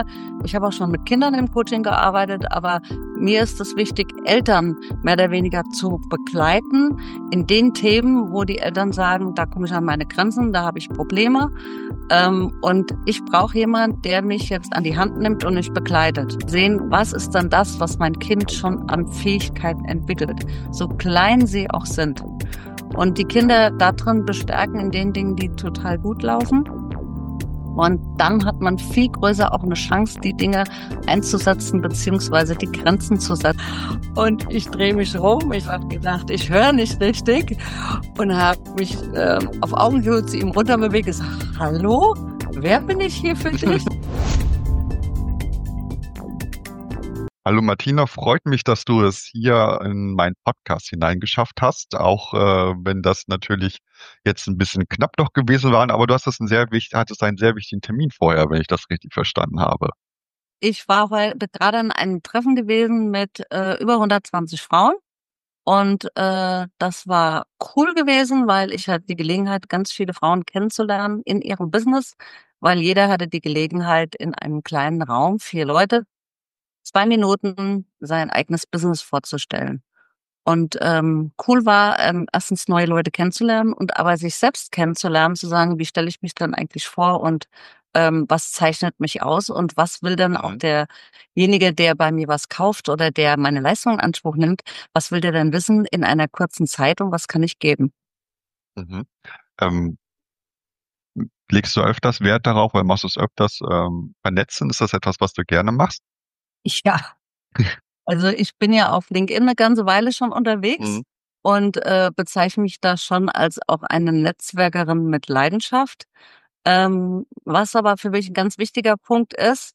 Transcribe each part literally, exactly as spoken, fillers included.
Ich habe auch schon mit Kindern im Coaching gearbeitet, aber mir ist es wichtig, Eltern mehr oder weniger zu begleiten in den Themen, wo die Eltern sagen, da komme ich an meine Grenzen, da habe ich Probleme. Ähm, und ich brauche jemanden, der mich jetzt an die Hand nimmt und mich begleitet. Sehen, was ist dann das, was mein Kind schon an Fähigkeiten entwickelt, so klein sie auch sind. Und die Kinder darin bestärken in den Dingen, die total gut laufen. Und dann hat man viel größer auch eine Chance, die Dinge einzusetzen beziehungsweise die Grenzen zu setzen. Und ich drehe mich rum, ich habe gedacht, ich höre nicht richtig und habe mich äh, auf Augenhöhe zu ihm runterbewegt und gesagt, hallo, wer bin ich hier für dich? Hallo Martina, freut mich, dass du es hier in meinen Podcast hineingeschafft hast, auch äh, wenn das natürlich jetzt ein bisschen knapp noch gewesen war, aber du hast es einen sehr wichtig, hattest einen sehr wichtigen Termin vorher, wenn ich das richtig verstanden habe. Ich war bei, gerade in einem Treffen gewesen mit äh, über hundertzwanzig Frauen und äh, das war cool gewesen, weil ich hatte die Gelegenheit, ganz viele Frauen kennenzulernen in ihrem Business, weil jeder hatte die Gelegenheit, in einem kleinen Raum, vier Leute, zwei Minuten sein eigenes Business vorzustellen. Und ähm, cool war, ähm, erstens neue Leute kennenzulernen und aber sich selbst kennenzulernen, zu sagen, wie stelle ich mich dann eigentlich vor und ähm, was zeichnet mich aus und was will dann auch Mhm. derjenige, der bei mir was kauft oder der meine Leistung in Anspruch nimmt, was will der denn wissen in einer kurzen Zeit und was kann ich geben? Mhm. Ähm, legst du öfters Wert darauf, oder machst du es öfters ähm, vernetzen? Ist das etwas, was du gerne machst? Ja, also ich bin ja auf LinkedIn eine ganze Weile schon unterwegs Mhm. und äh, bezeichne mich da schon als auch eine Netzwerkerin mit Leidenschaft. Ähm, was aber für mich ein ganz wichtiger Punkt ist,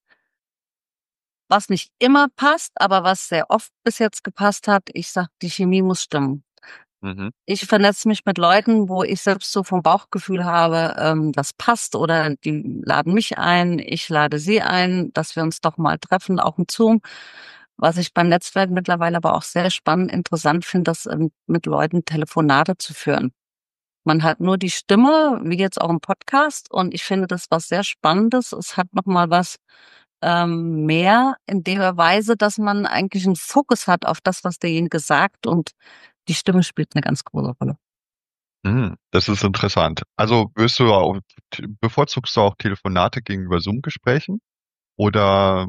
was nicht immer passt, aber was sehr oft bis jetzt gepasst hat, ich sag, die Chemie muss stimmen. Mhm. Ich vernetze mich mit Leuten, wo ich selbst so vom Bauchgefühl habe, ähm, das passt oder die laden mich ein, ich lade sie ein, dass wir uns doch mal treffen, auch im Zoom. Was ich beim Netzwerk mittlerweile aber auch sehr spannend, interessant finde, das ähm, mit Leuten Telefonate zu führen. Man hat nur die Stimme, wie jetzt auch im Podcast, und ich finde das was sehr Spannendes. Es hat noch mal was ähm, mehr in der Weise, dass man eigentlich einen Fokus hat auf das, was derjenige sagt, und die Stimme spielt eine ganz große Rolle. Mhm. Das ist interessant. Also wirst du auch, bevorzugst du auch Telefonate gegenüber Zoom-Gesprächen oder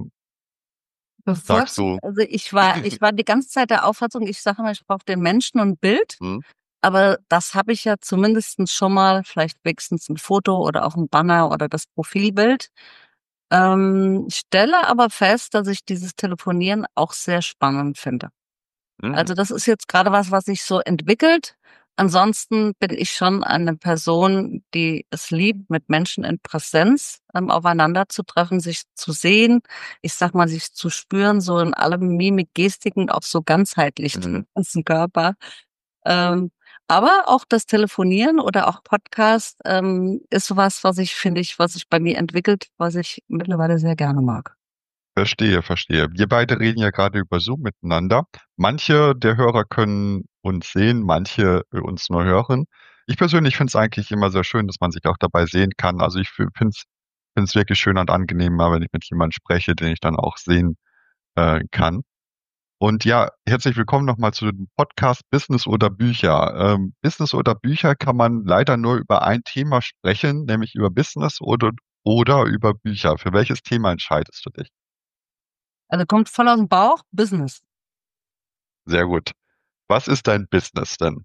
sagst Bevorzugt, du, also ich war, ich war die ganze Zeit der Auffassung, ich sage immer, ich brauche den Menschen und ein Bild, hm, aber das habe ich ja zumindestens schon mal, vielleicht wenigstens ein Foto oder auch ein Banner oder das Profilbild. Ähm, ich stelle aber fest, dass ich dieses Telefonieren auch sehr spannend finde. hm, Also das ist jetzt gerade was, was sich so entwickelt. Ansonsten bin ich schon eine Person, die es liebt, mit Menschen in Präsenz ähm, aufeinander zu treffen, sich zu sehen, ich sag mal, sich zu spüren, so in allem Mimik, Gestiken, auch so ganzheitlich hm. den ganzen Körper. Ähm, aber auch das Telefonieren oder auch Podcast ähm, ist was, was ich finde ich, was sich bei mir entwickelt, was ich mittlerweile sehr gerne mag. Verstehe, verstehe. Wir beide reden ja gerade über Zoom miteinander. Manche der Hörer können uns sehen, manche äh, uns nur hören. Ich persönlich finde es eigentlich immer sehr schön, dass man sich auch dabei sehen kann. Also ich finde es finde es wirklich schön und angenehm, wenn ich mit jemandem spreche, den ich dann auch sehen äh, kann. Und ja, herzlich willkommen nochmal zu dem Podcast Business oder Bücher. Ähm, Business oder Bücher kann man leider nur über ein Thema sprechen, nämlich über Business oder, oder über Bücher. Für welches Thema entscheidest du dich? Also kommt voll aus dem Bauch, Business. Sehr gut. Was ist dein Business denn?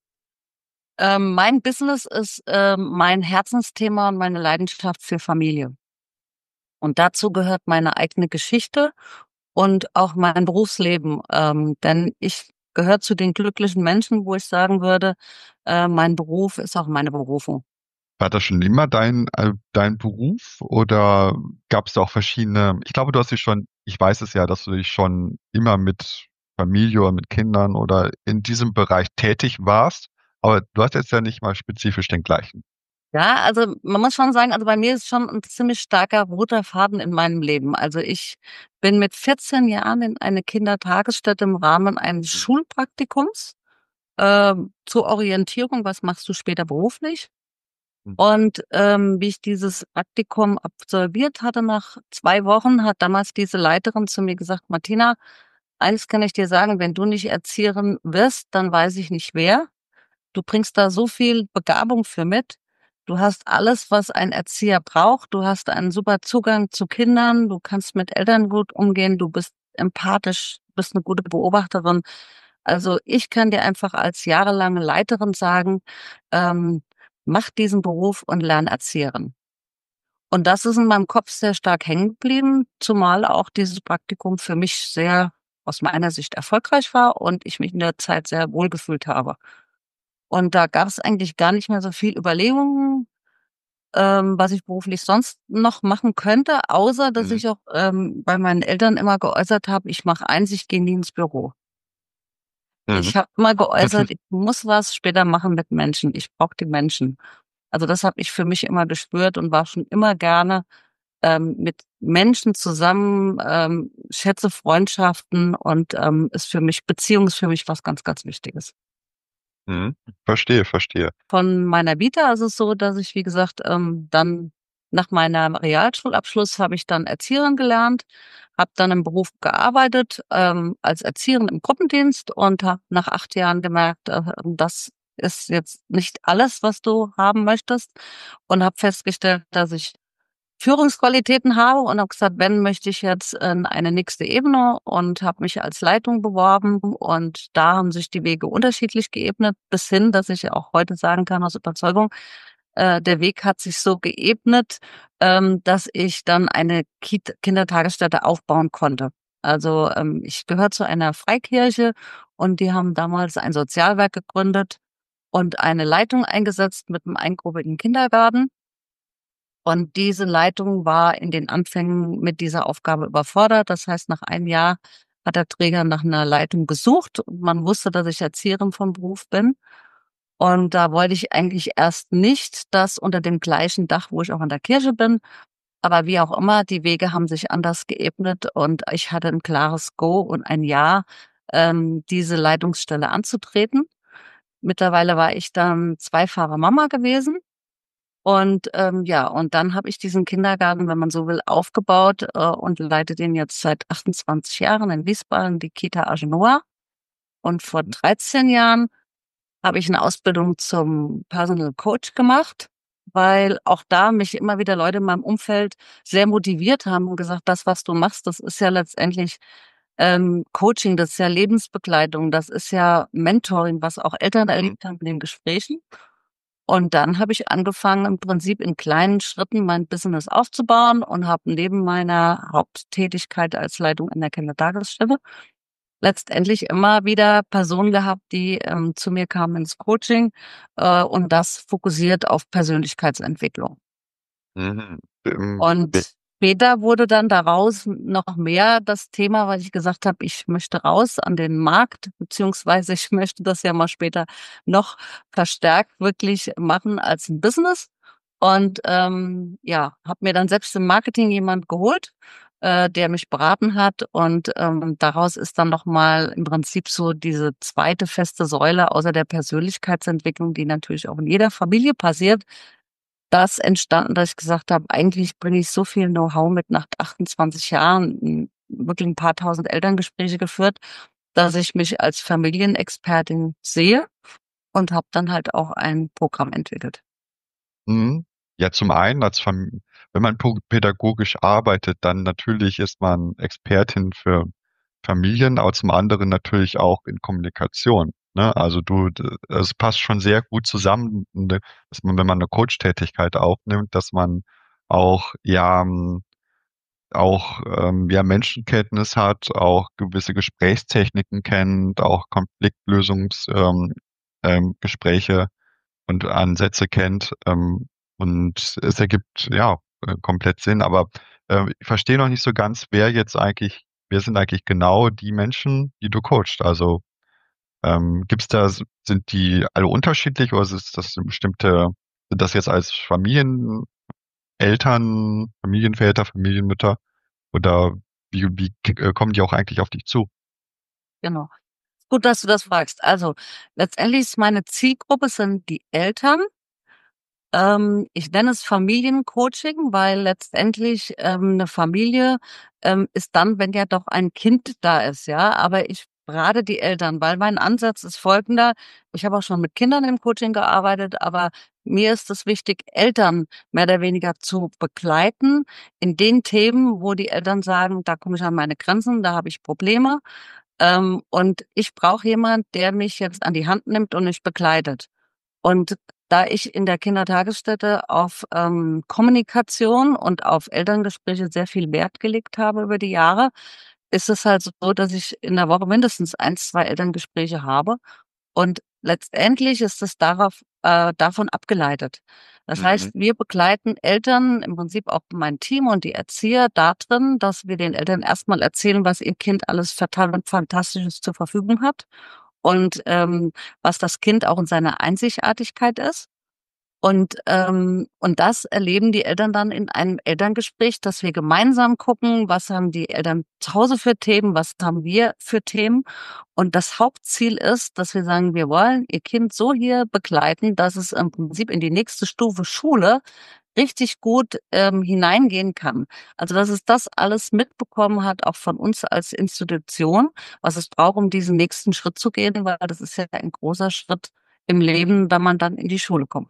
Ähm, mein Business ist ähm, mein Herzensthema und meine Leidenschaft für Familie. Und dazu gehört meine eigene Geschichte und auch mein Berufsleben. Ähm, denn ich gehöre zu den glücklichen Menschen, wo ich sagen würde, äh, mein Beruf ist auch meine Berufung. War das schon immer dein, äh, dein Beruf oder gab es auch verschiedene? Ich glaube, du hast dich schon, ich weiß es ja, dass du dich schon immer mit Familie oder mit Kindern oder in diesem Bereich tätig warst, aber du hast jetzt ja nicht mal spezifisch den gleichen. Ja, also man muss schon sagen, also bei mir ist schon ein ziemlich starker roter Faden in meinem Leben. Also ich bin mit vierzehn Jahren in eine Kindertagesstätte im Rahmen eines Schulpraktikums ähm, zur Orientierung, was machst du später beruflich? Und ähm, wie ich dieses Praktikum absolviert hatte, nach zwei Wochen, hat damals diese Leiterin zu mir gesagt, Martina, eines kann ich dir sagen, wenn du nicht Erzieherin wirst, dann weiß ich nicht wer. Du bringst da so viel Begabung für mit. Du hast alles, was ein Erzieher braucht. Du hast einen super Zugang zu Kindern. Du kannst mit Eltern gut umgehen. Du bist empathisch, bist eine gute Beobachterin. Also ich kann dir einfach als jahrelange Leiterin sagen, ähm, mach diesen Beruf und lern Erzieherin. Und das ist in meinem Kopf sehr stark hängen geblieben, zumal auch dieses Praktikum für mich sehr aus meiner Sicht erfolgreich war und ich mich in der Zeit sehr wohlgefühlt habe. Und da gab es eigentlich gar nicht mehr so viel Überlegungen, ähm, was ich beruflich sonst noch machen könnte, außer dass Mhm. ich auch ähm, bei meinen Eltern immer geäußert habe, ich mache eins, ich gehe nie ins Büro. Mhm. Ich habe immer Das geäußert, ist, ich muss was später machen mit Menschen. Ich brauche die Menschen. Also das habe ich für mich immer gespürt und war schon immer gerne ähm, mit Menschen zusammen, ähm, schätze Freundschaften und ähm, ist für mich, Beziehung ist für mich was ganz, ganz Wichtiges. mhm. Verstehe, verstehe. Von meiner Vita ist es so, dass ich, wie gesagt, ähm, dann nach meinem Realschulabschluss habe ich dann Erzieherin gelernt, habe dann im Beruf gearbeitet ähm, als Erzieherin im Gruppendienst und habe nach acht Jahren gemerkt, äh, das ist jetzt nicht alles, was du haben möchtest und habe festgestellt, dass ich Führungsqualitäten habe und habe gesagt, wenn, möchte ich jetzt in eine nächste Ebene und habe mich als Leitung beworben und da haben sich die Wege unterschiedlich geebnet, bis hin, dass ich auch heute sagen kann aus Überzeugung, äh, der Weg hat sich so geebnet, ähm, dass ich dann eine Kita Kindertagesstätte aufbauen konnte. Also ähm, ich gehöre zu einer Freikirche und die haben damals ein Sozialwerk gegründet und eine Leitung eingesetzt mit einem eingruppigen Kindergarten. Und diese Leitung war in den Anfängen mit dieser Aufgabe überfordert. Das heißt, nach einem Jahr hat der Träger nach einer Leitung gesucht. Und man wusste, dass ich Erzieherin vom Beruf bin. Und da wollte ich eigentlich erst nicht das unter dem gleichen Dach, wo ich auch in der Kirche bin. Aber wie auch immer, die Wege haben sich anders geebnet und ich hatte ein klares Go und ein Ja, ähm, diese Leitungsstelle anzutreten. Mittlerweile war ich dann zweifache Mama gewesen. Und ähm, ja, und dann habe ich diesen Kindergarten, wenn man so will, aufgebaut äh, und leite den jetzt seit achtundzwanzig Jahren in Wiesbaden, die Kita Agenoa. Und vor dreizehn Jahren habe ich eine Ausbildung zum Personal Coach gemacht, weil auch da mich immer wieder Leute in meinem Umfeld sehr motiviert haben und gesagt, das, was du machst, das ist ja letztendlich ähm, Coaching, das ist ja Lebensbegleitung, das ist ja Mentoring, was auch Eltern Mhm. erlebt haben in den Gesprächen. Und dann habe ich angefangen, im Prinzip in kleinen Schritten mein Business aufzubauen und habe neben meiner Haupttätigkeit als Leitung in der Kindertagesstätte letztendlich immer wieder Personen gehabt, die ähm, zu mir kamen ins Coaching äh, und das fokussiert auf Persönlichkeitsentwicklung. Mhm. Ähm, we- Und später wurde dann daraus noch mehr das Thema, weil ich gesagt habe, ich möchte raus an den Markt, beziehungsweise ich möchte das ja mal später noch verstärkt wirklich machen als ein Business. Und ähm, ja, habe mir dann selbst im Marketing jemand geholt, äh, der mich beraten hat. Und ähm, daraus ist dann nochmal im Prinzip so diese zweite feste Säule außer der Persönlichkeitsentwicklung, die natürlich auch in jeder Familie passiert, das entstanden, dass ich gesagt habe, eigentlich bringe ich so viel Know-how mit nach achtundzwanzig Jahren, m, wirklich ein paar tausend Elterngespräche geführt, dass ich mich als Familienexpertin sehe und habe dann halt auch ein Programm entwickelt. mhm. Ja, zum einen, als Fam wenn man pu- pädagogisch arbeitet, dann natürlich ist man Expertin für Familien, aber zum anderen natürlich auch in Kommunikation. Ne? Also du, d- es passt schon sehr gut zusammen, ne, dass man, wenn man eine Coach-Tätigkeit aufnimmt, dass man auch ja m, auch ähm, ja Menschenkenntnis hat, auch gewisse Gesprächstechniken kennt, auch Konfliktlösungs ähm, ähm, Gespräche und Ansätze kennt. Ähm, und es ergibt ja äh, komplett Sinn. Aber äh, ich verstehe noch nicht so ganz, wer jetzt eigentlich, wer sind eigentlich genau die Menschen, die du coachst? Also ähm, gibt's da, sind die alle unterschiedlich oder ist das eine bestimmte, sind das jetzt als Familieneltern, Familienväter, Familienmütter oder wie, wie äh, kommen die auch eigentlich auf dich zu? Genau. Gut, dass du das fragst. Also letztendlich ist meine Zielgruppe sind die Eltern Ähm, ich nenne es Familiencoaching, weil letztendlich ähm, eine Familie ähm, ist dann, wenn ja doch ein Kind da ist, ja. Aber ich berate die Eltern, weil mein Ansatz ist folgender. Ich habe auch schon mit Kindern im Coaching gearbeitet, aber mir ist es wichtig, Eltern mehr oder weniger zu begleiten in den Themen, wo die Eltern sagen, da komme ich an meine Grenzen, da habe ich Probleme. Ähm, und ich brauche jemand, der mich jetzt an die Hand nimmt und mich begleitet. Und da ich in der Kindertagesstätte auf ähm, Kommunikation und auf Elterngespräche sehr viel Wert gelegt habe über die Jahre, ist es halt so, dass ich in der Woche mindestens eins, zwei Elterngespräche habe. Und letztendlich ist es darauf, äh, davon abgeleitet. Das Mhm. heißt, wir begleiten Eltern, im Prinzip auch mein Team und die Erzieher darin, dass wir den Eltern erstmal erzählen, was ihr Kind alles total und Fantastisches zur Verfügung hat und ähm, was das Kind auch in seiner Einzigartigkeit ist. Und, ähm, und das erleben die Eltern dann in einem Elterngespräch, dass wir gemeinsam gucken, was haben die Eltern zu Hause für Themen, was haben wir für Themen. Und das Hauptziel ist, dass wir sagen, wir wollen ihr Kind so hier begleiten, dass es im Prinzip in die nächste Stufe Schule richtig gut ähm, hineingehen kann. Also dass es das alles mitbekommen hat, auch von uns als Institution, was es braucht, um diesen nächsten Schritt zu gehen, weil das ist ja ein großer Schritt im Leben, wenn man dann in die Schule kommt.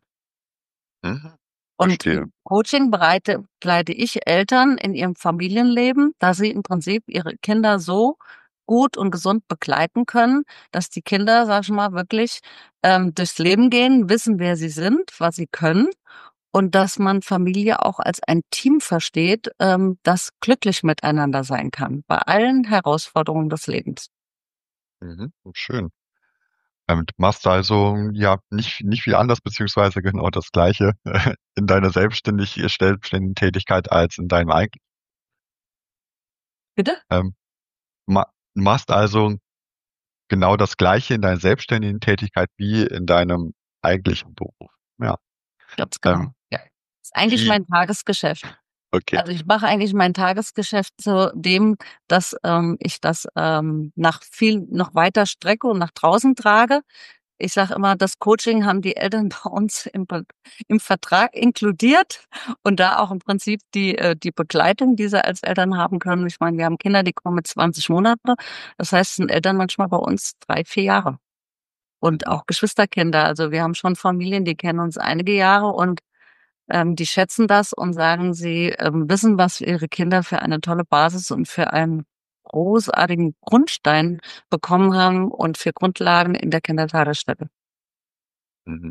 Mhm. Und Verstehe. im Coaching bereite, begleite ich Eltern in ihrem Familienleben, da sie im Prinzip ihre Kinder so gut und gesund begleiten können, dass die Kinder, sag ich mal, wirklich ähm, durchs Leben gehen, wissen, wer sie sind, was sie können und dass man Familie auch als ein Team versteht, ähm, das glücklich miteinander sein kann, bei allen Herausforderungen des Lebens. Mhm. Schön. Ähm, du machst also ja nicht, nicht viel anders, beziehungsweise genau das Gleiche in deiner selbstständig, selbstständigen Tätigkeit als in deinem eigenen. Bitte? Ähm, ma machst also genau das Gleiche in deiner selbstständigen Tätigkeit wie in deinem eigentlichen Beruf. Ja. Ganz Ähm, genau. Ja. Ist eigentlich wie, mein Tagesgeschäft. okay. Also ich mache eigentlich mein Tagesgeschäft zu dem, dass ähm, ich das ähm, nach viel noch weiter strecke und nach draußen trage. Ich sage immer, das Coaching haben die Eltern bei uns im, Be- im Vertrag inkludiert und da auch im Prinzip die, äh, die Begleitung, die sie als Eltern haben können. Ich meine, wir haben Kinder, die kommen mit zwanzig Monate. Das heißt, es sind Eltern manchmal bei uns drei, vier Jahre. Und Mhm. auch Geschwisterkinder. Also wir haben schon Familien, die kennen uns einige Jahre und ähm, die schätzen das und sagen, sie ähm, wissen, was ihre Kinder für eine tolle Basis und für einen großartigen Grundstein bekommen haben und für Grundlagen in der Kindertagesstätte. Mhm.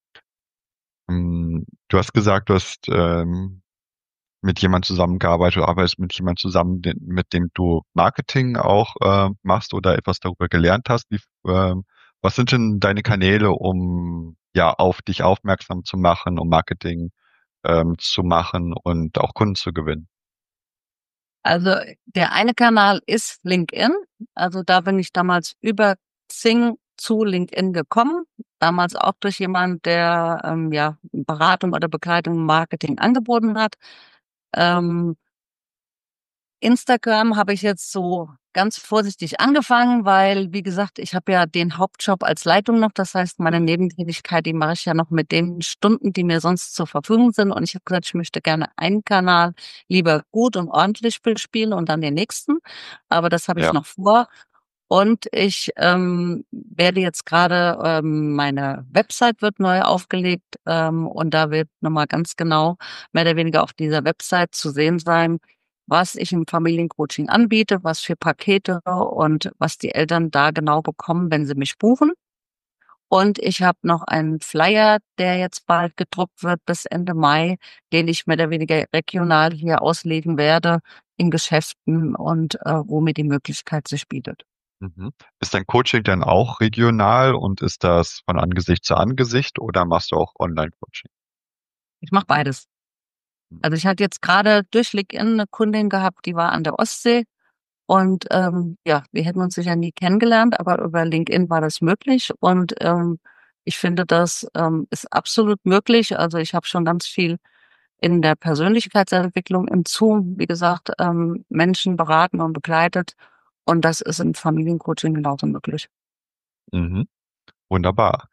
Ähm, Du hast gesagt, du hast ähm, mit jemand zusammengearbeitet, du arbeitest mit jemand zusammen, den, mit dem du Marketing auch äh, machst oder etwas darüber gelernt hast. Wie, ähm, was sind denn deine Kanäle, um ja auf dich aufmerksam zu machen, um Marketing ähm, zu machen und auch Kunden zu gewinnen? Also der eine Kanal ist LinkedIn. Also da bin ich damals über Xing zu LinkedIn gekommen. Damals auch durch jemand, der ähm, ja Beratung oder Begleitung im Marketing angeboten hat. Ähm, Instagram habe ich jetzt so ganz vorsichtig angefangen, weil, wie gesagt, ich habe ja den Hauptjob als Leitung noch. Das heißt, meine Nebentätigkeit, die mache ich ja noch mit den Stunden, die mir sonst zur Verfügung sind. Und ich habe gesagt, ich möchte gerne einen Kanal lieber gut und ordentlich bespielen und dann den nächsten. Aber das habe ich Ja. noch vor. Und ich ähm, werde jetzt gerade, ähm, meine Website wird neu aufgelegt ähm, und da wird nochmal ganz genau mehr oder weniger auf dieser Website zu sehen sein, was ich im Familiencoaching anbiete, was für Pakete und was die Eltern da genau bekommen, wenn sie mich buchen. Und ich habe noch einen Flyer, der jetzt bald gedruckt wird bis Ende Mai, den ich mehr oder weniger regional hier auslegen werde in Geschäften und äh, wo mir die Möglichkeit sich bietet. Mhm. Ist dein Coaching dann auch regional und ist das von Angesicht zu Angesicht oder machst du auch Online-Coaching? Ich mache beides. Also ich hatte jetzt gerade durch LinkedIn eine Kundin gehabt, die war an der Ostsee und ähm, ja, wir hätten uns sicher nie kennengelernt, aber über LinkedIn war das möglich und ähm, ich finde, das ähm, ist absolut möglich. Also ich habe schon ganz viel in der Persönlichkeitsentwicklung im Zoom, wie gesagt, ähm, Menschen beraten und begleitet und das ist im Familiencoaching genauso möglich. Mhm. Wunderbar.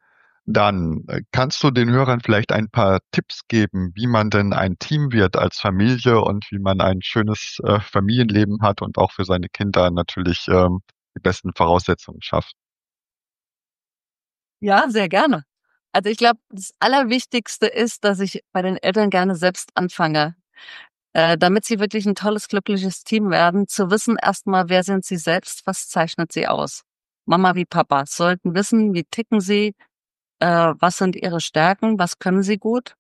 Dann äh, kannst du den Hörern vielleicht ein paar Tipps geben, wie man denn ein Team wird als Familie und wie man ein schönes äh, Familienleben hat und auch für seine Kinder natürlich ähm, die besten Voraussetzungen schafft. Ja, sehr gerne. Also ich glaube, das Allerwichtigste ist, dass ich bei den Eltern gerne selbst anfange, äh, damit sie wirklich ein tolles, glückliches Team werden, zu wissen erstmal, wer sind sie selbst, was zeichnet sie aus. Mama wie Papa sollten wissen, wie ticken sie, äh, was sind ihre Stärken, was können sie gut.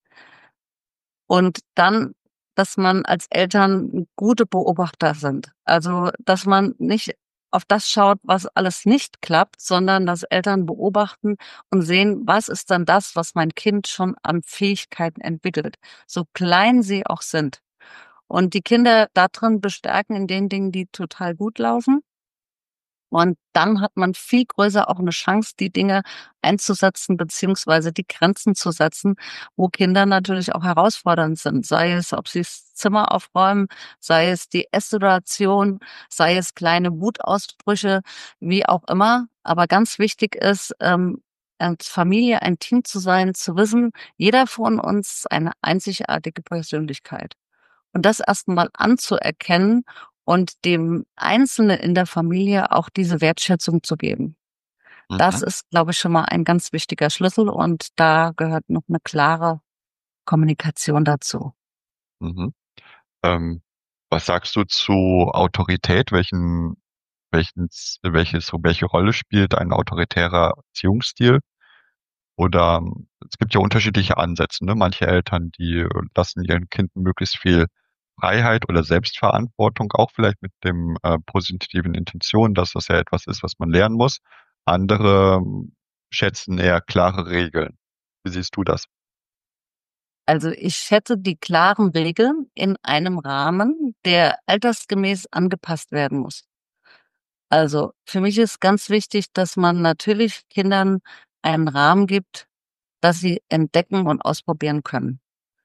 Und dann, dass man als Eltern gute Beobachter sind. Also, dass man nicht auf das schaut, was alles nicht klappt, sondern dass Eltern beobachten und sehen, was ist dann das, was mein Kind schon an Fähigkeiten entwickelt, so klein sie auch sind. Und die Kinder darin bestärken in den Dingen, die total gut laufen. Und dann hat man viel größer auch eine Chance, die Dinge einzusetzen, beziehungsweise die Grenzen zu setzen, wo Kinder natürlich auch herausfordernd sind. Sei es, ob sie das Zimmer aufräumen, sei es die Esssituation, sei es kleine Wutausbrüche, wie auch immer. Aber ganz wichtig ist, ähm, als Familie ein Team zu sein, zu wissen, jeder von uns ist eine einzigartige Persönlichkeit. Und das erstmal anzuerkennen und dem Einzelnen in der Familie auch diese Wertschätzung zu geben. Das Mhm. ist, glaube ich, schon mal ein ganz wichtiger Schlüssel und da gehört noch eine klare Kommunikation dazu. Mhm. Ähm, Was sagst du zu Autorität? Welchen, welchen, welches, welche Rolle spielt ein autoritärer Erziehungsstil? Oder ähm, es gibt ja unterschiedliche Ansätze, ne? Manche Eltern, die äh, lassen ihren Kindern möglichst viel Freiheit oder Selbstverantwortung, auch vielleicht mit dem äh, positiven Intention, dass das ja etwas ist, was man lernen muss. Andere ähm, schätzen eher klare Regeln. Wie siehst du das? Also ich schätze die klaren Regeln in einem Rahmen, der altersgemäß angepasst werden muss. Also für mich ist ganz wichtig, dass man natürlich Kindern einen Rahmen gibt, dass sie entdecken und ausprobieren können.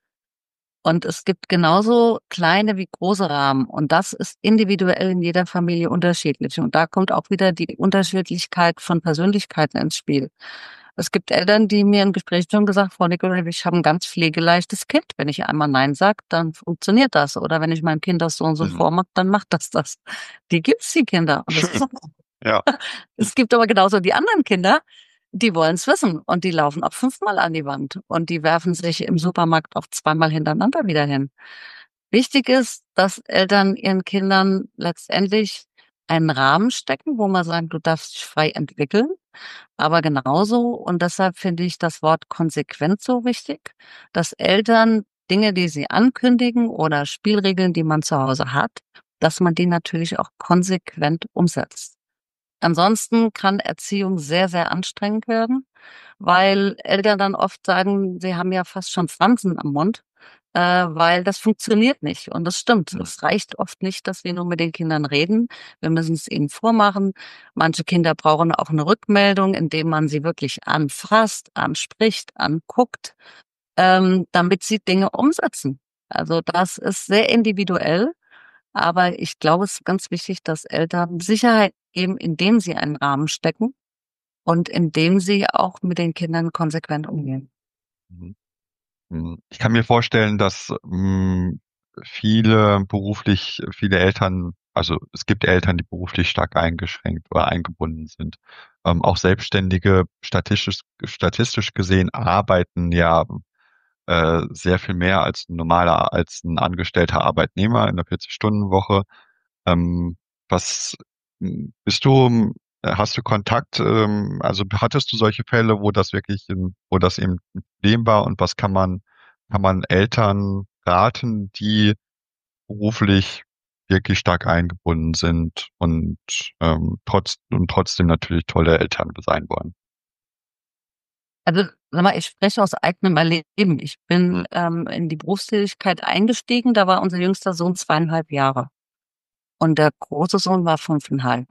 Und es gibt genauso kleine wie große Rahmen. Und das ist individuell in jeder Familie unterschiedlich. Und da kommt auch wieder die Unterschiedlichkeit von Persönlichkeiten ins Spiel. Es gibt Eltern, die mir im Gespräch schon gesagt, Frau Nicolai, ich habe ein ganz pflegeleichtes Kind. Wenn ich einmal Nein sage, dann funktioniert das. Oder wenn ich meinem Kind das so und so Mhm. vormache, dann macht das das. Die gibt's, die Kinder. Und das ist Schön. okay. Ja. Es gibt aber genauso die anderen Kinder, die wollen es wissen und die laufen auch fünfmal an die Wand und die werfen sich im Supermarkt auch zweimal hintereinander wieder hin. Wichtig ist, dass Eltern ihren Kindern letztendlich einen Rahmen stecken, wo man sagt, du darfst dich frei entwickeln, aber genauso, und deshalb finde ich das Wort konsequent so wichtig, dass Eltern Dinge, die sie ankündigen oder Spielregeln, die man zu Hause hat, dass man die natürlich auch konsequent umsetzt. Ansonsten kann Erziehung sehr, sehr anstrengend werden, weil Eltern dann oft sagen, sie haben ja fast schon Fransen am Mund, äh, weil das funktioniert nicht. Und das stimmt. Mhm. Es reicht oft nicht, dass wir nur mit den Kindern reden. Wir müssen es ihnen vormachen. Manche Kinder brauchen auch eine Rückmeldung, indem man sie wirklich anfasst, anspricht, anguckt, ähm, damit sie Dinge umsetzen. Also das ist sehr individuell. Aber ich glaube, es ist ganz wichtig, dass Eltern Sicherheit geben, indem sie einen Rahmen stecken und indem sie auch mit den Kindern konsequent umgehen. Mhm. Mhm. Ich kann mir vorstellen, dass mh, viele beruflich, viele Eltern, also es gibt Eltern, die beruflich stark eingeschränkt oder eingebunden sind. Ähm, auch Selbstständige, statistisch, statistisch gesehen, arbeiten ja äh, sehr viel mehr als ein normaler, als ein angestellter Arbeitnehmer in der vierzig-Stunden-Woche. Ähm, was mh, bist du, äh, hast du Kontakt, ähm, also hattest du solche Fälle, wo das wirklich, in, wo das eben ein Problem war und was kann man, kann man Eltern raten, die beruflich wirklich stark eingebunden sind und ähm, trotz und trotzdem natürlich tolle Eltern sein wollen? Also, sag mal, ich spreche aus eigenem Erleben. Ich Hm. bin ähm, in die Berufstätigkeit eingestiegen, da war unser jüngster Sohn zweieinhalb Jahre und der große Sohn war fünfeinhalb.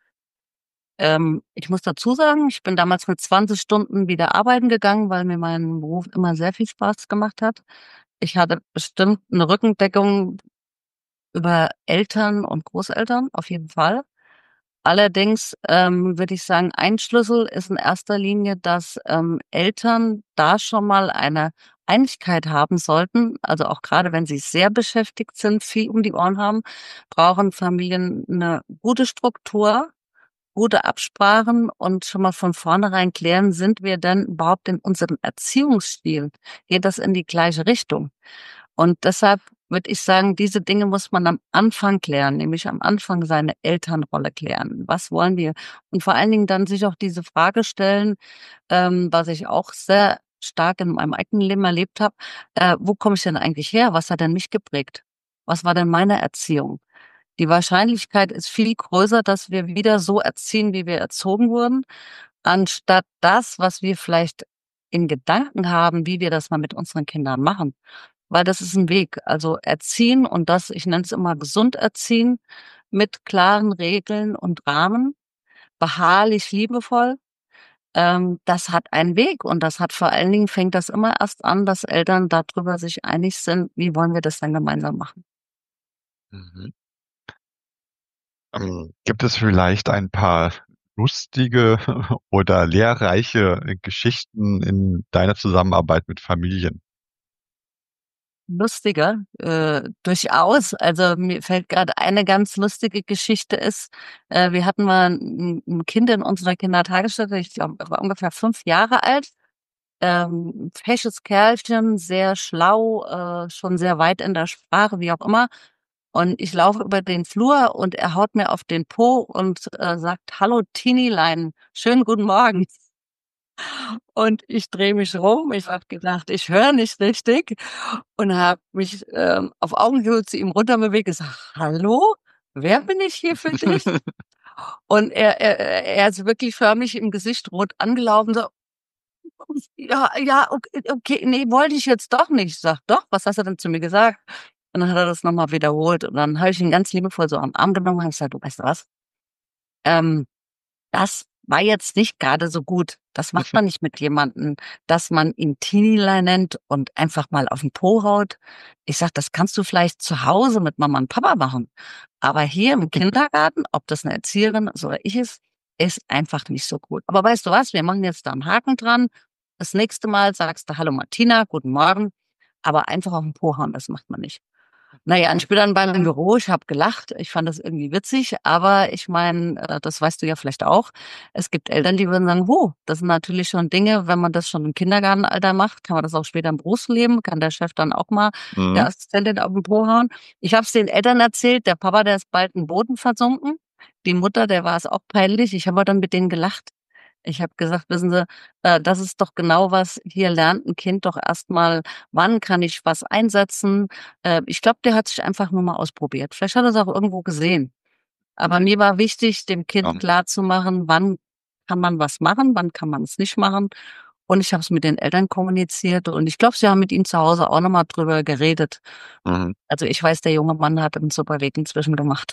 Ähm, ich muss dazu sagen, ich bin damals mit zwanzig Stunden wieder arbeiten gegangen, weil mir mein Beruf immer sehr viel Spaß gemacht hat. Ich hatte bestimmt eine Rückendeckung über Eltern und Großeltern, auf jeden Fall. Allerdings ähm, würde ich sagen, ein Schlüssel ist in erster Linie, dass ähm, Eltern da schon mal eine Einigkeit haben sollten. Also auch gerade wenn sie sehr beschäftigt sind, viel um die Ohren haben, brauchen Familien eine gute Struktur, gute Absprachen und schon mal von vornherein klären, sind wir denn überhaupt in unserem Erziehungsstil? Geht das in die gleiche Richtung? Und deshalb würde ich sagen, diese Dinge muss man am Anfang klären, nämlich am Anfang seine Elternrolle klären. Was wollen wir? Und vor allen Dingen dann sich auch diese Frage stellen, ähm, was ich auch sehr stark in meinem eigenen Leben erlebt habe, äh, wo komme ich denn eigentlich her? Was hat denn mich geprägt? Was war denn meine Erziehung? Die Wahrscheinlichkeit ist viel größer, dass wir wieder so erziehen, wie wir erzogen wurden, anstatt das, was wir vielleicht in Gedanken haben, wie wir das mal mit unseren Kindern machen. Weil das ist ein Weg. Also erziehen und das, ich nenne es immer gesund erziehen, mit klaren Regeln und Rahmen, beharrlich, liebevoll. Ähm, das hat einen Weg und das hat vor allen Dingen, fängt das immer erst an, dass Eltern darüber sich einig sind, wie wollen wir das dann gemeinsam machen. Mhm. Ähm, gibt es vielleicht ein paar lustige oder lehrreiche Geschichten in deiner Zusammenarbeit mit Familien? Lustiger, äh, durchaus. Also mir fällt gerade eine ganz lustige Geschichte ist, äh, wir hatten mal ein, ein Kind in unserer Kindertagesstätte, ich glaube, er war ungefähr fünf Jahre alt, ähm, fesches Kerlchen, sehr schlau, äh, schon sehr weit in der Sprache, wie auch immer. Und ich laufe über den Flur und er haut mir auf den Po und äh, sagt, Hallo Tinilein, schönen guten Morgen. Und ich drehe mich rum. Ich habe gedacht, ich höre nicht richtig und habe mich ähm, auf Augenhöhe zu ihm runterbewegt und gesagt, hallo, wer bin ich hier für dich? Und er, er, er ist wirklich förmlich im Gesicht rot angelaufen, so, ja, ja, okay, okay, nee, wollte ich jetzt doch nicht. Ich sag, doch, was hast du denn zu mir gesagt? Und dann hat er das nochmal wiederholt und dann habe ich ihn ganz liebevoll so am Arm genommen und habe gesagt, du weißt du was? Ähm, Das war jetzt nicht gerade so gut. Das macht man nicht mit jemandem, dass man ihn Teenie nennt und einfach mal auf den Po haut. Ich sag, das kannst du vielleicht zu Hause mit Mama und Papa machen. Aber hier im Kindergarten, ob das eine Erzieherin ist oder ich ist, ist einfach nicht so gut. Aber weißt du was? Wir machen jetzt da einen Haken dran. Das nächste Mal sagst du Hallo Martina, guten Morgen. Aber einfach auf den Po hauen, das macht man nicht. Naja, und ich bin dann bei mir im Büro, ich habe gelacht, ich fand das irgendwie witzig, aber ich meine, äh, das weißt du ja vielleicht auch, es gibt Eltern, die würden sagen, oh, das sind natürlich schon Dinge, wenn man das schon im Kindergartenalter macht, kann man das auch später im Berufsleben, kann der Chef dann auch mal der Mhm. Assistentin auf den Po hauen. Ich habe es den Eltern erzählt, der Papa, der ist bald in den Boden versunken, die Mutter, der war es auch peinlich, ich habe dann mit denen gelacht. Ich habe gesagt, wissen Sie, äh, das ist doch genau was, hier lernt ein Kind doch erstmal, wann kann ich was einsetzen. Äh, ich glaube, der hat sich einfach nur mal ausprobiert. Vielleicht hat er es auch irgendwo gesehen. Aber mir war wichtig, dem Ja. Kind klarzumachen, wann kann man was machen, wann kann man es nicht machen. Und ich habe es mit den Eltern kommuniziert und ich glaube, sie haben mit ihm zu Hause auch nochmal drüber geredet. Mhm. Also ich weiß, der junge Mann hat einen super Weg inzwischen gemacht.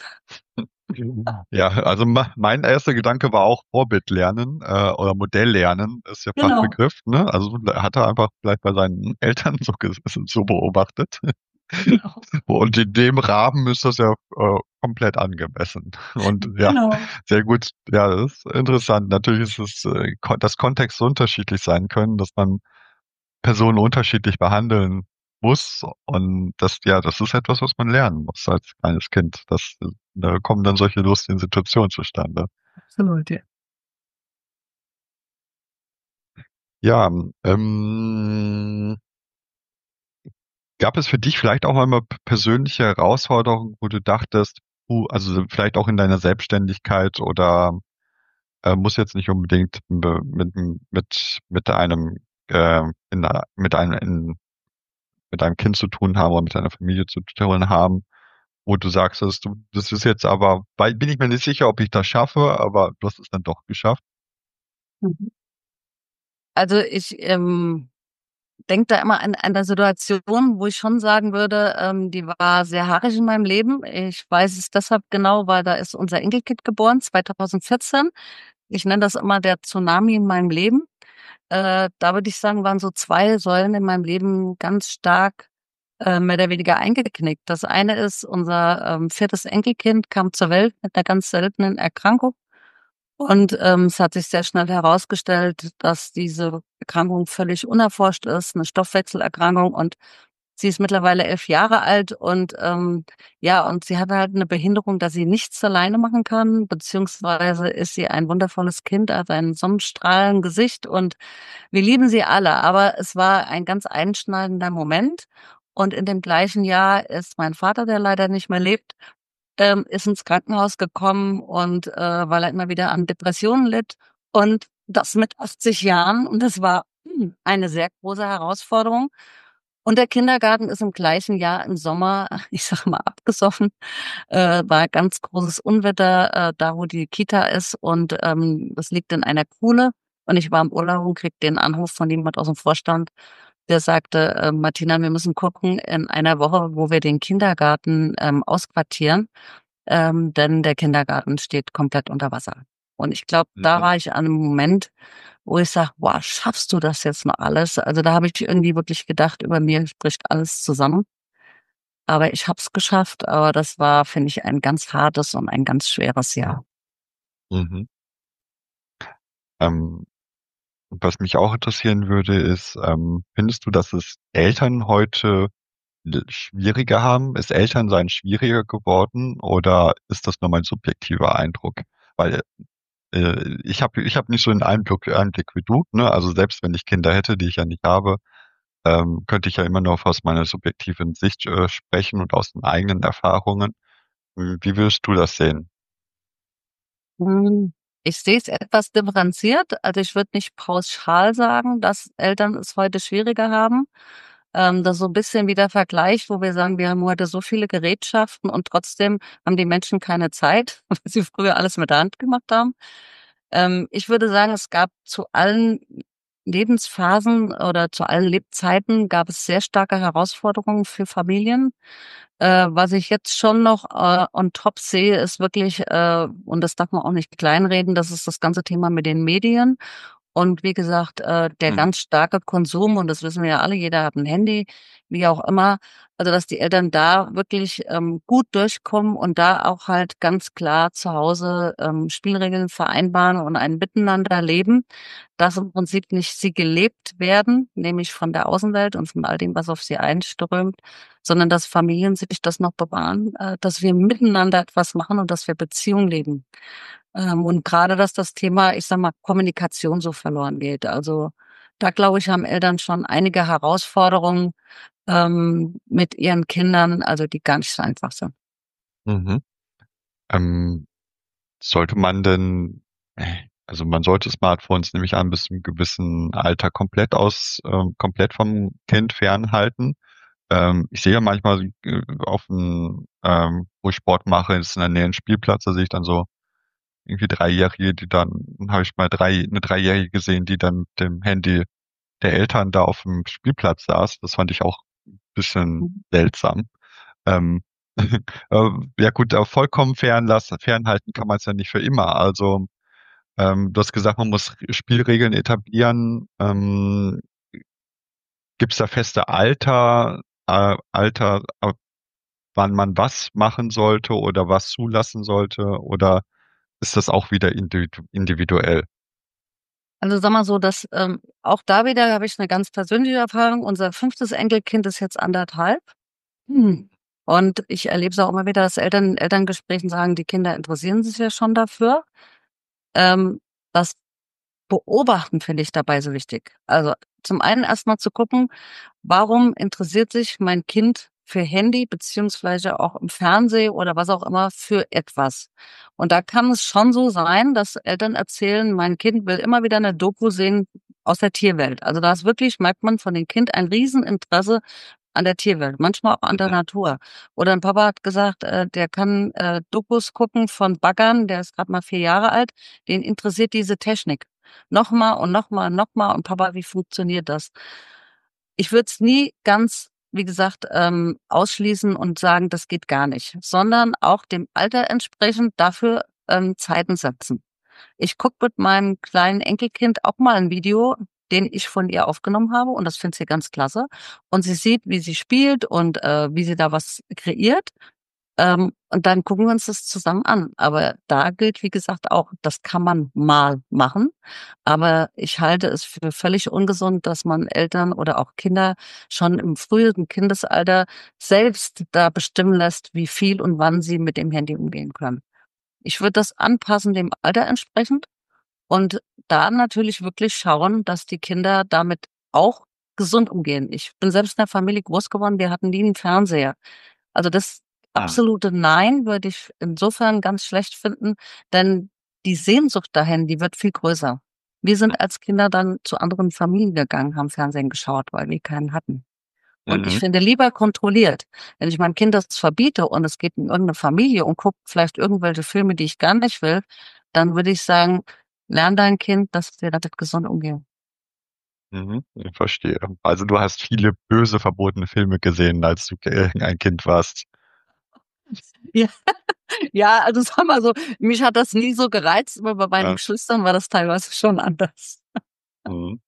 Ja, also ma- mein erster Gedanke war auch Vorbild lernen äh, oder Modell lernen, ist ja Genau, Fachbegriff, ne? Also hat er einfach vielleicht bei seinen Eltern so, ges- so beobachtet. genau, Und in dem Rahmen ist das ja äh, komplett angemessen. Und ja, genau. sehr gut. Ja, das ist interessant. Natürlich ist es, äh, kon- dass Kontexte unterschiedlich sein können, dass man Personen unterschiedlich behandeln muss. Und das, ja, das ist etwas, was man lernen muss als kleines Kind. Das, da kommen dann solche lustigen Situationen zustande. Absolut, ja. Ja, ähm, gab es für dich vielleicht auch einmal p- persönliche Herausforderungen, wo du dachtest, du, also vielleicht auch in deiner Selbstständigkeit oder äh, muss jetzt nicht unbedingt be- mit, mit, mit einem, äh, in, einer- mit einem, in, mit einem Kind zu tun haben oder mit einer Familie zu tun haben, wo du sagst, dass du, das ist jetzt aber, weil bin ich mir nicht sicher, ob ich das schaffe, aber du hast es dann doch geschafft. Mhm. Also ich ähm, denke da immer an, an der Situation, wo ich schon sagen würde, ähm, die war sehr haarig in meinem Leben. Ich weiß es deshalb genau, weil da ist unser Enkelkind geboren, zwanzig vierzehn. Ich nenne das immer der Tsunami in meinem Leben. Äh, da würde ich sagen, waren so zwei Säulen in meinem Leben ganz stark äh, mehr oder weniger eingeknickt. Das eine ist, unser ähm, viertes Enkelkind kam zur Welt mit einer ganz seltenen Erkrankung. Und ähm, es hat sich sehr schnell herausgestellt, dass diese Erkrankung völlig unerforscht ist, eine Stoffwechselerkrankung. Und sie ist mittlerweile elf Jahre alt und ähm, ja, und sie hat halt eine Behinderung, dass sie nichts alleine machen kann, beziehungsweise ist sie ein wundervolles Kind, hat ein Sonnenstrahlengesicht und wir lieben sie alle. Aber es war ein ganz einschneidender Moment. Und in dem gleichen Jahr ist mein Vater, der leider nicht mehr lebt, ähm, ist ins Krankenhaus gekommen und äh, weil er immer wieder an Depressionen litt und das mit achtzig Jahren und das war hm, eine sehr große Herausforderung. Und der Kindergarten ist im gleichen Jahr im Sommer, ich sag mal, abgesoffen, äh, war ganz großes Unwetter, äh, da wo die Kita ist und ähm, das liegt in einer Kuhle. Und ich war im Urlaub und kriegte den Anruf von jemand aus dem Vorstand, der sagte, äh, Martina, wir müssen gucken in einer Woche, wo wir den Kindergarten ähm, ausquartieren, ähm, denn der Kindergarten steht komplett unter Wasser. Und ich glaube, da Mhm. war ich an einem Moment, wo ich sage, wow, schaffst du das jetzt noch alles? Also da habe ich irgendwie wirklich gedacht, über mir spricht alles zusammen. Aber ich habe es geschafft. Aber das war, finde ich, ein ganz hartes und ein ganz schweres Jahr. Mhm. Ähm, Was mich auch interessieren würde, ist, ähm, findest du, dass es Eltern heute l- schwieriger haben? Ist Elternsein schwieriger geworden oder ist das nur mein subjektiver Eindruck? Weil äh, ich habe ich hab nicht so einen Einblick, Einblick wie du, ne? Also selbst wenn ich Kinder hätte, die ich ja nicht habe, ähm, könnte ich ja immer nur aus meiner subjektiven Sicht äh, sprechen und aus den eigenen Erfahrungen. Wie würdest du das sehen? Hm, Ich sehe es etwas differenziert. Also ich würde nicht pauschal sagen, dass Eltern es heute schwieriger haben. Ähm, das ist so ein bisschen wie der Vergleich, wo wir sagen, wir haben heute so viele Gerätschaften und trotzdem haben die Menschen keine Zeit, weil sie früher alles mit der Hand gemacht haben. Ähm, ich würde sagen, es gab zu allen Lebensphasen oder zu allen Lebzeiten gab es sehr starke Herausforderungen für Familien. Äh, was ich jetzt schon noch äh, on top sehe, ist wirklich, äh, und das darf man auch nicht kleinreden, das ist das ganze Thema mit den Medien. Und wie gesagt, äh, der Mhm. ganz starke Konsum, und das wissen wir ja alle, jeder hat ein Handy, wie auch immer, also dass die Eltern da wirklich ähm, gut durchkommen und da auch halt ganz klar zu Hause ähm, Spielregeln vereinbaren und ein Miteinander leben, dass im Prinzip nicht sie gelebt werden, nämlich von der Außenwelt und von all dem, was auf sie einströmt, sondern dass Familien sich das noch bewahren, äh, dass wir miteinander etwas machen und dass wir Beziehungen leben. Ähm, und gerade, dass das Thema, ich sag mal, Kommunikation so verloren geht. Also da glaube ich, haben Eltern schon einige Herausforderungen ähm, mit ihren Kindern, also die gar nicht so einfach sind. Mhm. Ähm, Sollte man denn, äh, also man sollte Smartphones nämlich an bis zu einem gewissen Alter komplett aus, ähm, komplett vom Kind fernhalten. Ähm, ich sehe ja manchmal äh, auf dem, ähm, wo ich Sport mache, ist in der Nähe ein Spielplatz, da sehe ich dann so irgendwie Dreijährige, die dann, habe ich mal drei, eine Dreijährige gesehen, die dann mit dem Handy der Eltern da auf dem Spielplatz saß. Das fand ich auch ein bisschen seltsam. Ähm, äh, ja gut, äh, vollkommen fernlassen, fernhalten kann man es ja nicht für immer. Also ähm, du hast gesagt, man muss Spielregeln etablieren. Ähm, Gibt es da feste Alter, äh, Alter, ab wann man was machen sollte oder was zulassen sollte? Oder ist das auch wieder individu individuell? Also sag mal so, dass ähm, auch da wieder habe ich eine ganz persönliche Erfahrung. Unser fünftes Enkelkind ist jetzt anderthalb. Hm. Und ich erlebe es auch immer wieder, dass Eltern in Elterngesprächen sagen, die Kinder interessieren sich ja schon dafür. Ähm, das Beobachten finde ich dabei so wichtig. Also zum einen erstmal zu gucken, warum interessiert sich mein Kind für Handy beziehungsweise auch im Fernsehen oder was auch immer für etwas. Und da kann es schon so sein, dass Eltern erzählen, mein Kind will immer wieder eine Doku sehen aus der Tierwelt. Also da ist wirklich, merkt man von dem Kind ein Rieseninteresse an der Tierwelt, manchmal auch an der Mhm. Natur. Oder ein Papa hat gesagt, äh, der kann äh, Dokus gucken von Baggern, der ist gerade mal vier Jahre alt, den interessiert diese Technik. Nochmal und nochmal und nochmal und Papa, wie funktioniert das? Ich würde es nie ganz, wie gesagt, ähm, ausschließen und sagen, das geht gar nicht, sondern auch dem Alter entsprechend dafür ähm, Zeiten setzen. Ich gucke mit meinem kleinen Enkelkind auch mal ein Video, den ich von ihr aufgenommen habe und das findet sie ganz klasse. Und sie sieht, wie sie spielt und äh, wie sie da was kreiert. Ähm, und dann gucken wir uns das zusammen an. Aber da gilt, wie gesagt, auch, das kann man mal machen. Aber ich halte es für völlig ungesund, dass man Eltern oder auch Kinder schon im frühen Kindesalter selbst da bestimmen lässt, wie viel und wann sie mit dem Handy umgehen können. Ich würde das anpassen dem Alter entsprechend und da natürlich wirklich schauen, dass die Kinder damit auch gesund umgehen. Ich bin selbst in der Familie groß geworden, wir hatten nie einen Fernseher. Also das Ah, absolute Nein würde ich insofern ganz schlecht finden, denn die Sehnsucht dahin, die wird viel größer. Wir sind als Kinder dann zu anderen Familien gegangen, haben Fernsehen geschaut, weil wir keinen hatten. Und ich mhm, finde lieber kontrolliert. Wenn ich meinem Kind das verbiete und es geht in irgendeine Familie und guckt vielleicht irgendwelche Filme, die ich gar nicht will, dann würde ich sagen, lern dein Kind, dass wir damit gesund umgehen. mhm, ich verstehe. Also du hast viele böse verbotene Filme gesehen, als du äh, ein Kind warst. Ja, ja, also sag mal so, mich hat das nie so gereizt, aber bei meinen Ja, Geschwistern war das teilweise schon anders. mhm.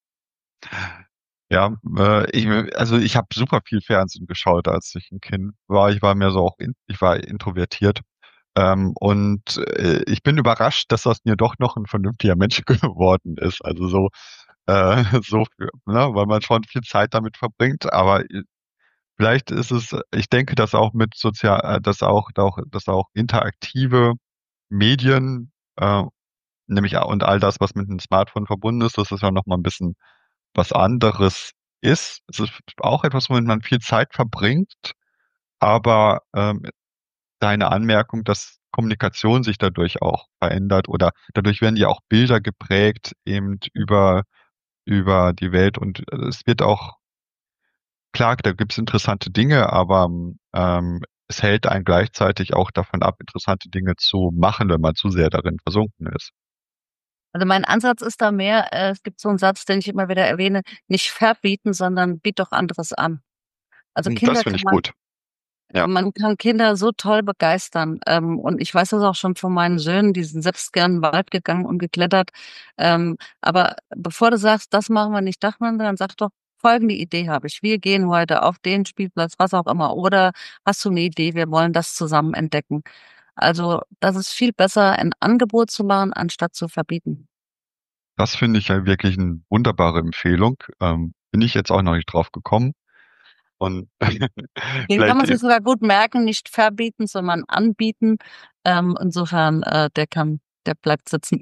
Ja, äh, ich, also ich habe super viel Fernsehen geschaut, als ich ein Kind war. Ich war mehr so auch, in, ich war introvertiert. Ähm, und äh, ich bin überrascht, dass das mir doch noch ein vernünftiger Mensch geworden ist. Also so, äh, so, ne, weil man schon viel Zeit damit verbringt. Aber äh, vielleicht ist es, ich denke, dass auch mit sozial, äh, dass auch, auch, dass auch interaktive Medien, äh, nämlich auch- und all das, was mit einem Smartphone verbunden ist, dass es ja noch mal ein bisschen was anderes ist. Es ist auch etwas, womit man viel Zeit verbringt, aber ähm, deine Anmerkung, dass Kommunikation sich dadurch auch verändert oder dadurch werden ja auch Bilder geprägt eben über, über die Welt und äh, es wird auch, klar, da gibt es interessante Dinge, aber ähm, es hält einen gleichzeitig auch davon ab, interessante Dinge zu machen, wenn man zu sehr darin versunken ist. Also mein Ansatz ist da mehr, äh, es gibt so einen Satz, den ich immer wieder erwähne, nicht verbieten, sondern biet doch anderes an. Also Hm, das Kinder finde kann ich man gut. Ja. Man kann Kinder so toll begeistern. Ähm, und ich weiß das auch schon von meinen Söhnen, die sind selbst gern in den Wald gegangen und geklettert. Ähm, aber bevor du sagst, das machen wir nicht, das machen wir, dann sag doch, folgende Idee habe ich. Wir gehen heute auf den Spielplatz, was auch immer. Oder hast du eine Idee, wir wollen das zusammen entdecken. Also, das ist viel besser, ein Angebot zu machen, anstatt zu verbieten. Das finde ich ja wirklich eine wunderbare Empfehlung. Ähm, bin ich jetzt auch noch nicht drauf gekommen. Und Den kann vielleicht, man sich sogar gut merken, nicht verbieten, sondern anbieten. Ähm, insofern, äh, der kann, der bleibt sitzen.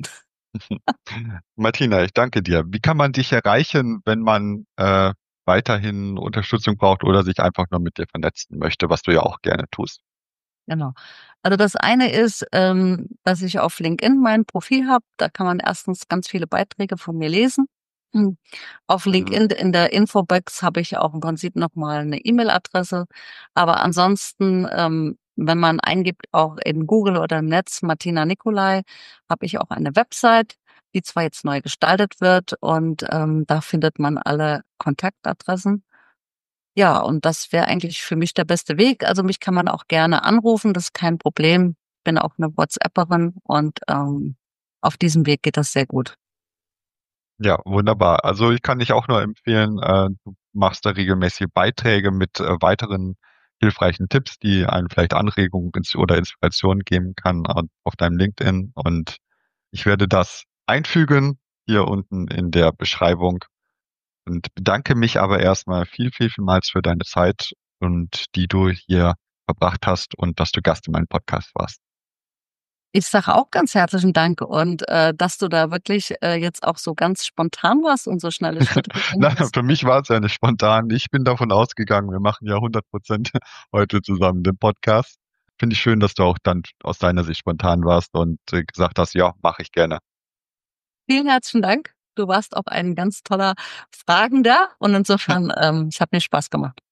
Martina, ich danke dir. Wie kann man dich erreichen, wenn man äh, weiterhin Unterstützung braucht oder sich einfach nur mit dir vernetzen möchte, was du ja auch gerne tust? Genau. Also das eine ist, ähm, dass ich auf LinkedIn mein Profil habe. Da kann man erstens ganz viele Beiträge von mir lesen. Hm. Auf Mhm. LinkedIn in der Infobox habe ich auch im Prinzip nochmal eine E-Mail-Adresse. Aber ansonsten, ähm, wenn man eingibt, auch in Google oder im Netz Martina Nicolai, habe ich auch eine Website, die zwar jetzt neu gestaltet wird und ähm, da findet man alle Kontaktadressen. Ja, und das wäre eigentlich für mich der beste Weg. Also mich kann man auch gerne anrufen, das ist kein Problem. Ich bin auch eine WhatsApperin und ähm, auf diesem Weg geht das sehr gut. Ja, wunderbar. Also ich kann dich auch nur empfehlen, äh, du machst da regelmäßige Beiträge mit äh, weiteren hilfreichen Tipps, die einem vielleicht Anregungen ins- oder Inspiration geben kann äh, auf deinem LinkedIn. Und ich werde das einfügen hier unten in der Beschreibung und bedanke mich aber erstmal viel, viel, vielmals für deine Zeit und die du hier verbracht hast und dass du Gast in meinem Podcast warst. Ich sage auch ganz herzlichen Dank und äh, dass du da wirklich äh, jetzt auch so ganz spontan warst und so schnelle Schritte gegangen Na, bist. für mich war es ja nicht spontan. Ich bin davon ausgegangen, wir machen ja hundert Prozent heute zusammen den Podcast. Finde ich schön, dass du auch dann aus deiner Sicht spontan warst und äh, gesagt hast, ja, mache ich gerne. Vielen herzlichen Dank. Du warst auch ein ganz toller Fragender und insofern, ähm, es hat mir Spaß gemacht.